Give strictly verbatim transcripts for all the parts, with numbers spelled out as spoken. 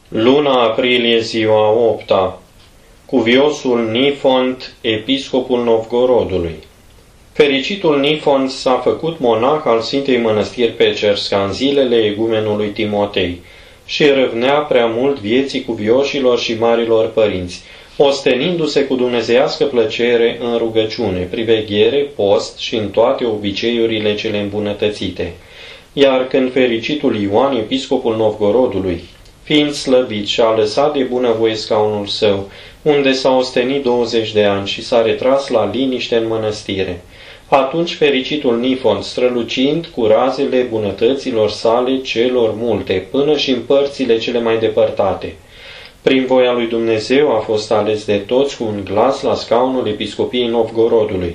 Luna aprilie, ziua a opta. Cuviosul Nifont, episcopul Novgorodului. Fericitul Nifont s-a făcut monah al Sfintei Mănăstiri Pecerska în zilele egumenului Timotei și râvnea prea mult vieții cuvioșilor și marilor părinți, ostenindu-se cu dumnezeiască plăcere în rugăciune, priveghere, post și în toate obiceiurile cele îmbunătățite. Iar când fericitul Ioan, episcopul Novgorodului, fiind slăbit, și-a lăsat de bunăvoie scaunul său, unde s-a ostenit douăzeci de ani și s-a retras la liniște în mănăstire, atunci fericitul Nifont, strălucind cu razele bunătăților sale celor multe, până și în părțile cele mai depărtate, prin voia lui Dumnezeu a fost ales de toți cu un glas la scaunul episcopiei Novgorodului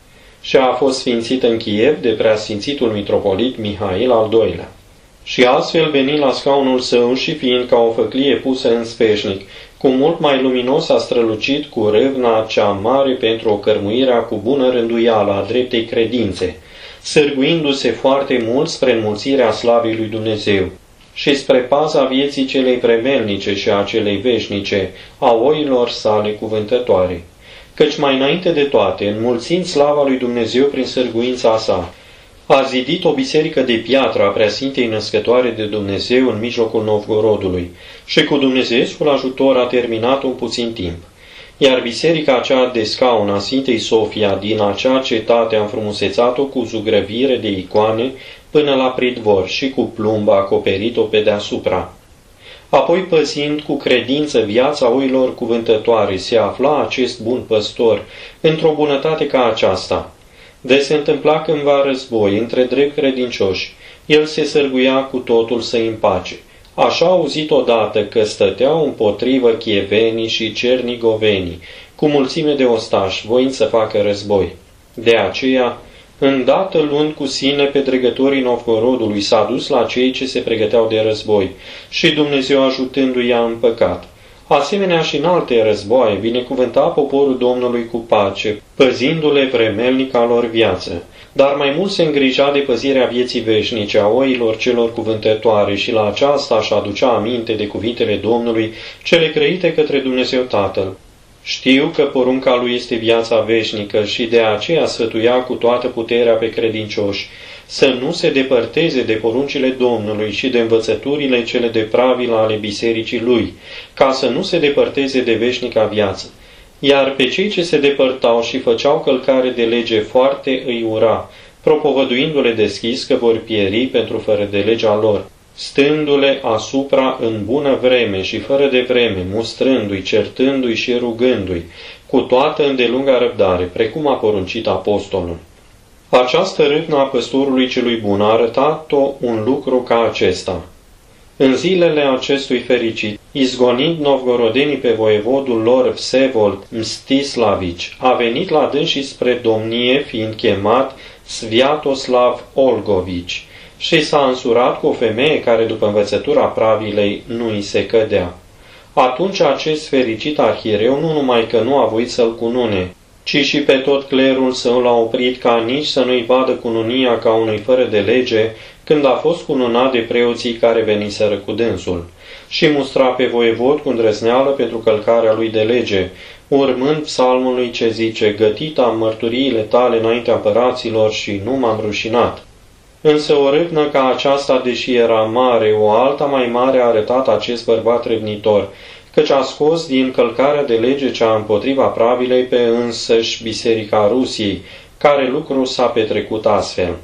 și a fost sfințit în Kiev de preasfințitul mitropolit Mihail al doilea. Și astfel veni la scaunul său și fiind ca o făclie pusă în sfeșnic, cu mult mai luminos a strălucit cu râvna cea mare pentru o cărmuirea cu bună rânduială a dreptei credințe, sârguindu-se foarte mult spre înmulțirea slavei lui Dumnezeu și spre paza vieții celei vremelnice și a celei veșnice, a oilor sale cuvântătoare. Căci mai înainte de toate, înmulțind slava lui Dumnezeu prin sârguința sa, a zidit o biserică de piatră a Preasfintei Născătoare de Dumnezeu în mijlocul Novgorodului și cu dumnezeiescul ajutor a terminat-o în puțin timp. Iar biserica aceea de scaun a Sfintei Sofia din acea cetate a înfrumusețat-o cu zugrăvire de icoane până la pridvor și cu plumb a acoperit-o pe deasupra. Apoi, păzind cu credință viața oilor cuvântătoare, se afla acest bun păstor într-o bunătate ca aceasta. De se întâmpla cândva război între drept credincioși, el se sârguia cu totul să-i împace. Așa a auzit odată că stăteau împotrivă chievenii și cernigovenii, cu mulțime de ostași, voind să facă război. De aceea, îndată luând cu sine pe dregătorii Novgorodului, s-a dus la cei ce se pregăteau de război și Dumnezeu ajutându-i a împăcat. Asemenea și în alte războaie, binecuvânta poporul Domnului cu pace, păzindu-le vremelnic a lor viață. Dar mai mult se îngrija de păzirea vieții veșnice a oilor celor cuvântătoare și la aceasta își aducea aminte de cuvintele Domnului, cele grăite către Dumnezeu Tatăl. Știu că porunca lui este viața veșnică și de aceea sfătuia cu toată puterea pe credincioși să nu se depărteze de poruncile Domnului și de învățăturile cele depravile ale bisericii lui, ca să nu se depărteze de veșnica viață. Iar pe cei ce se depărtau și făceau călcare de lege foarte îi ura, propovăduindu-le deschis că vor pieri pentru fără de legea lor, stându-le asupra în bună vreme și fără de vreme, mustrându-i, certându-i și rugându-i, cu toată îndelunga răbdare, precum a poruncit apostolul. Această râvnă a păstorului celui bun a arătat-o un lucru ca acesta. În zilele acestui fericit, izgonind novgorodenii pe voievodul lor Vsevold Mstislavici, a venit la dânsii spre domnie, fiind chemat Sviatoslav Olgovici, și s-a însurat cu o femeie care, după învățătura pravilei, nu îi se cădea. Atunci acest fericit arhiereu nu numai că nu a voit să-l cunune, ci și pe tot clerul său l-a oprit ca nici să nu-i vadă cununia ca unui fără de lege, când a fost cununat de preoții care veniseră cu dânsul, și mustra pe voievod cu îndrăzneală pentru călcarea lui de lege, urmând psalmului ce zice: gătit am mărturiile tale înaintea împăraților și nu m-am rușinat. Însă o râvnă ca aceasta, deși era mare, o alta mai mare a arătat acest bărbat râvnitor, căci a scos din călcarea de lege cea împotriva pravilei pe însăși Biserica Rusiei, care lucru s-a petrecut astfel.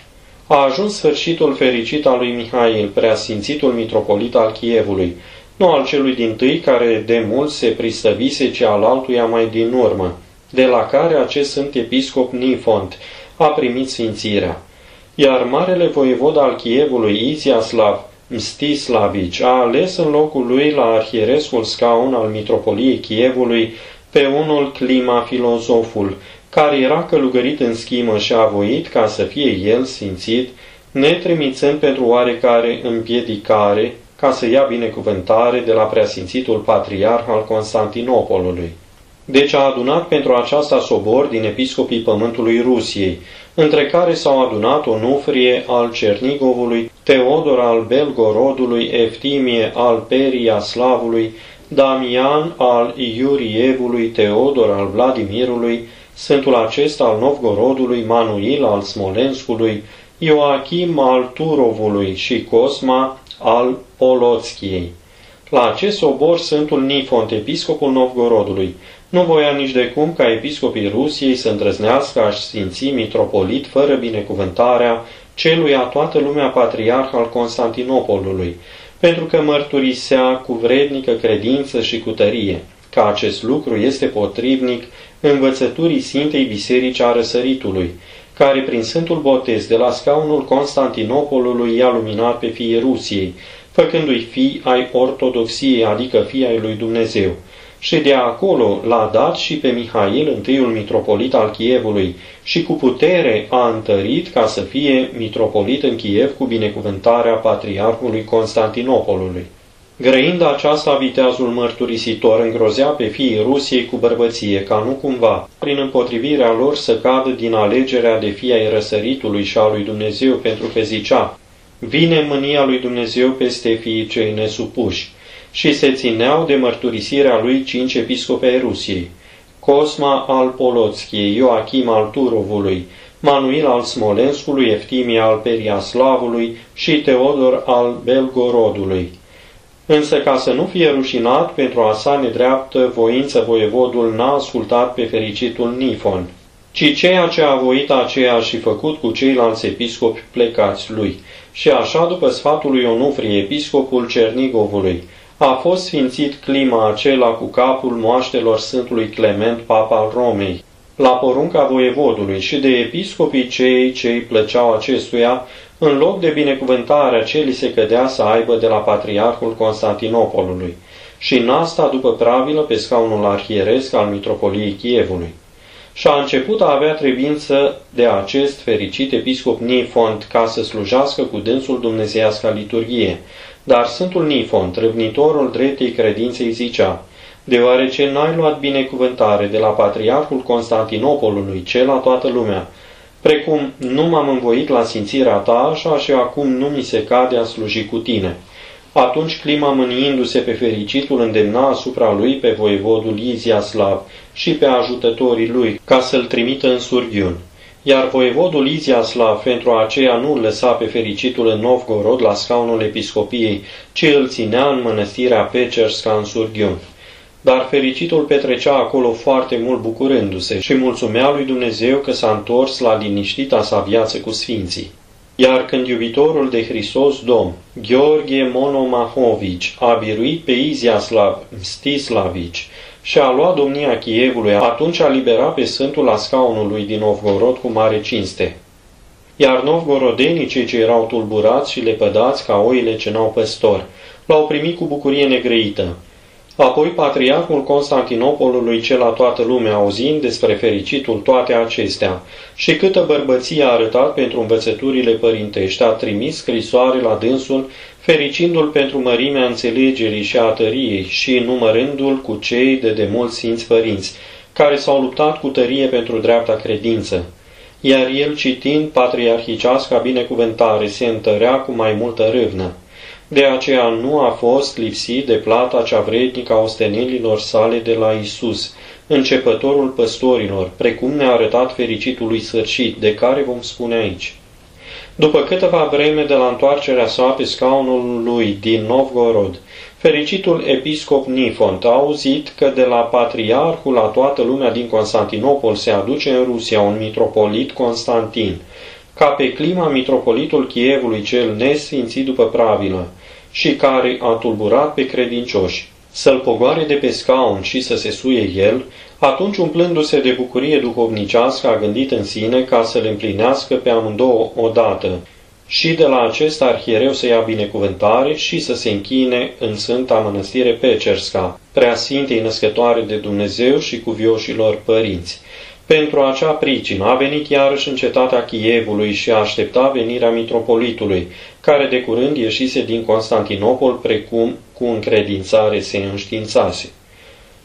A ajuns sfârșitul fericit al lui Mihail, preasfințitul mitropolit al Chievului, nu al celui dintâi care de mult se pristăvise, ci al altuia mai din urmă, de la care acest sfânt episcop Nifont a primit sfințirea. Iar marele voievod al Chievului, Iziaslav Mstislavici, a ales în locul lui la arhierescul scaun al mitropoliei Chievului pe unul Clima filozoful, care era călugărit în schimă și a voit ca să fie el sfințit, netrimițând pentru oarecare împiedicare ca să ia binecuvântare de la preasfințitul patriarh al Constantinopolului. Deci a adunat pentru aceasta sobor din episcopii pământului Rusiei, între care s-au adunat Onufrie al Cernigovului, Teodor al Belgorodului, Eftimie al Periaslavului, Damian al Iurievului, Teodor al Vladimirului, Sfântul acesta al Novgorodului, Manuil al Smolenskului, Ioachim al Turovului și Cosma al Polotskiei. La acest sobor Sfântul Nifont, episcopul Novgorodului, nu voia nici de cum ca episcopii Rusiei să îndrăznească a-și sfinți mitropolit fără binecuvântarea celui a toată lumea patriarh al Constantinopolului, pentru că mărturisea cu vrednică credință și cu tărie că acest lucru este potrivnic învățăturii Sfintei Biserici a Răsăritului, care prin Sfântul Botez de la scaunul Constantinopolului i-a luminat pe fiii Rusiei, făcându-i fii ai ortodoxiei, adică fii ai lui Dumnezeu. Și de acolo l-a dat și pe Mihail, întâiul mitropolit al Chievului, și cu putere a întărit ca să fie mitropolit în Chiev cu binecuvântarea patriarhului Constantinopolului. Grăind aceasta, viteazul mărturisitor îngrozea pe fiii Rusiei cu bărbăție, ca nu cumva, prin împotrivirea lor, să cadă din alegerea de fii ai Răsăritului și a lui Dumnezeu, pentru că zicea: vine mânia lui Dumnezeu peste fiii cei nesupuși. Și se țineau de mărturisirea lui cinci episcopi ai Rusiei: Cosma al Polotskiei, Ioachim al Turovului, Manuil al Smolenskului, Eftimie al Periaslavului și Teodor al Belgorodului. Însă, ca să nu fie rușinat pentru a sa nedreaptă voință, voievodul n-a ascultat pe fericitul Nifon, ci ceea ce a voit aceea și făcut cu ceilalți episcopi plecați lui. Și așa, după sfatul lui Onufrie, episcopul Cernigovului, a fost sfințit clima acela cu capul moaștelor Sfântului Clement, papa al Romei, la porunca voievodului și de episcopii cei ce îi plăceau acestuia, în loc de binecuvântarea ce li se cădea să aibă de la patriarhul Constantinopolului, și în asta după pravilă pe scaunul arhieresc al mitropoliei Chievului. Și a început a avea trebuință de acest fericit episcop Nifont ca să slujească cu dânsul dumnezeiasca liturghie. Dar Sfântul Nifont, râvnitorul dreptei credinței, zicea: deoarece n-ai luat binecuvântare de la patriarhul Constantinopolului, cel la toată lumea, precum nu m-am învoit la sfințirea ta, așa și acum nu mi se cade a sluji cu tine. Atunci Clima, mâniindu-se pe fericitul, îndemna asupra lui pe voievodul Iziaslav și pe ajutătorii lui ca să-l trimită în Surghiun. Iar voievodul Iziaslav pentru aceea nu îl lăsa pe fericitul în Novgorod la scaunul episcopiei, ci îl ținea în mănăstirea Pecerska în Surghiun. Dar fericitul petrecea acolo foarte mult bucurându-se și mulțumea lui Dumnezeu că s-a întors la liniștita sa viață cu sfinții. Iar când iubitorul de Hristos Domn, Gheorghe Monomahovici, a biruit pe Iziaslav Mstislavici și a luat domnia Chievului, atunci a liberat pe Sfântul la scaunul lui din Novgorod cu mare cinste. Iar novgorodenii, cei ce erau tulburați și lepădați ca oile ce n-au păstor, l-au primit cu bucurie negrăită. Apoi patriarhul Constantinopolului, cel la toată lumea, auzind despre fericitul toate acestea și câtă bărbăție a arătat pentru învățăturile părintești, a trimis scrisoare la dânsul, fericindu-l pentru mărimea înțelegerii și a tăriei și numărându-l cu cei de demult sfinți părinți, care s-au luptat cu tărie pentru dreapta credință. Iar el, citind patriarhiceasca binecuvântare, se întărea cu mai multă râvnă. De aceea nu a fost lipsit de plata cea vrednică a ostenelilor sale de la Isus, începătorul păstorilor, precum ne-a arătat fericitului sfârșit, de care vom spune aici. După câteva vreme de la întoarcerea sa pe scaunul lui din Novgorod, fericitul episcop Nifont a auzit că de la patriarhul la toată lumea din Constantinopol se aduce în Rusia un mitropolit Constantin, ca pe Clima mitropolitul Chievului cel nesfințit după pravilă, și care a tulburat pe credincioși, să-l pogoare de pe scaun și să se suie el, atunci umplându-se de bucurie duhovnicească a gândit în sine ca să le împlinească pe amândouă odată, și de la acest arhiereu să ia binecuvântare și să se închine în Sfânta Mănăstire Pecerska, Preasfintei Născătoare de Dumnezeu și cuvioșilor părinți. Pentru acea pricină a venit iarăși în cetatea Chievului și a aștepta venirea mitropolitului, care de curând ieșise din Constantinopol, precum cu încredințare se înștiințase.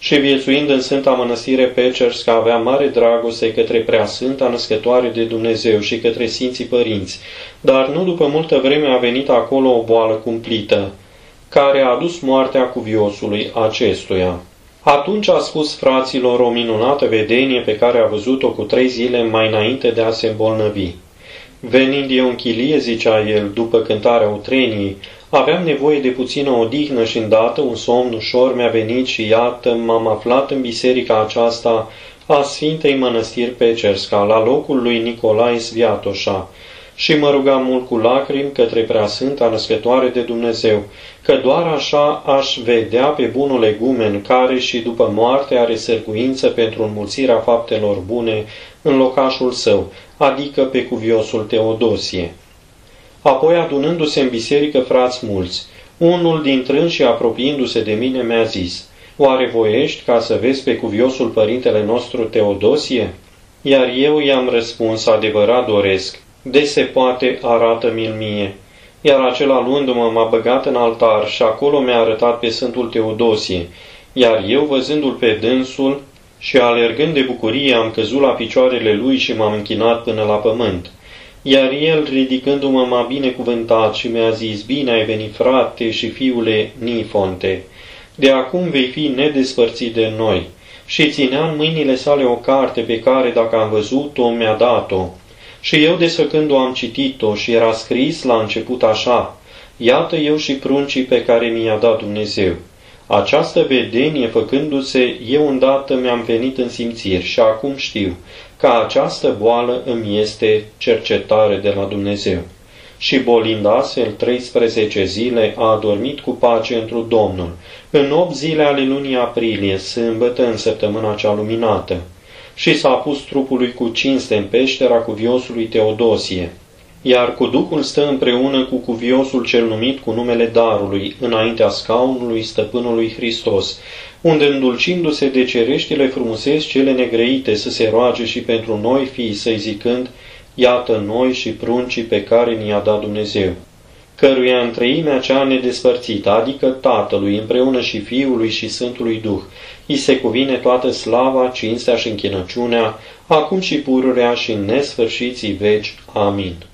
și viețuind în Sfânta Mănăstire Pecersca avea mare dragoste către Preasfânta Născătoare de Dumnezeu și către Sfinții Părinți, dar nu după multă vreme a venit acolo o boală cumplită, care a adus moartea cuviosului acestuia. Atunci a spus fraților o minunată vedenie pe care a văzut-o cu trei zile mai înainte de a se îmbolnăvi. Venind eu în chilie, zicea el, după cântarea utreniei, aveam nevoie de puțină odihnă și îndată un somn ușor mi-a venit și iată m-am aflat în biserica aceasta a Sfintei Mănăstiri Pecersca, la locul lui Nicolae Sviatoșa, și mă rugam mult cu lacrimi către Preasfânta Născătoare de Dumnezeu, că doar așa aș vedea pe bunul legumen care și după moarte are sârguință pentru înmulțirea faptelor bune în locașul său, adică pe cuviosul Teodosie. Apoi, adunându-se în biserică frați mulți, unul dintre înși apropiindu-se de mine mi-a zis, oare voiești ca să vezi pe cuviosul părintele nostru Teodosie? Iar eu i-am răspuns, adevărat doresc, de se poate arată-mi-l mie. Iar acela luându-mă m-a băgat în altar și acolo mi-a arătat pe Sfântul Teodosie, iar eu văzându-l pe dânsul și alergând de bucurie am căzut la picioarele lui și m-am închinat până la pământ. Iar el, ridicându-mă, m-a binecuvântat și mi-a zis, bine ai venit, frate și fiule Nifonte, de acum vei fi nedespărțit de noi. Și ținea în mâinile sale o carte pe care, dacă am văzut-o, mi-a dat-o. Și eu, desfăcând-o, am citit-o și era scris la început așa, iată eu și pruncii pe care mi-a dat Dumnezeu. Această vedenie făcându-se, eu îndată mi-am venit în simțiri și acum știu că această boală îmi este cercetare de la Dumnezeu. Și bolind astfel treisprezece zile a adormit cu pace întru Domnul, în opt zile ale lunii aprilie, sâmbătă în săptămâna cea luminată, și s-a pus trupului cu cinste în peștera cuviosului Teodosie, iar cu Duhul stă împreună cu cuviosul cel numit cu numele Darului, înaintea scaunului Stăpânului Hristos, unde îndulcindu-se de cereștile frumuseți cele negrăite să se roage și pentru noi fii săi zicând, iată noi și pruncii pe care ni-a dat Dumnezeu, căruia în treimea cea nedespărțită, adică Tatălui, împreună și Fiului și Sfântului Duh, îi se cuvine toată slava, cinstea și închinăciunea, acum și pururea și în nesfârșiții veci. Amin.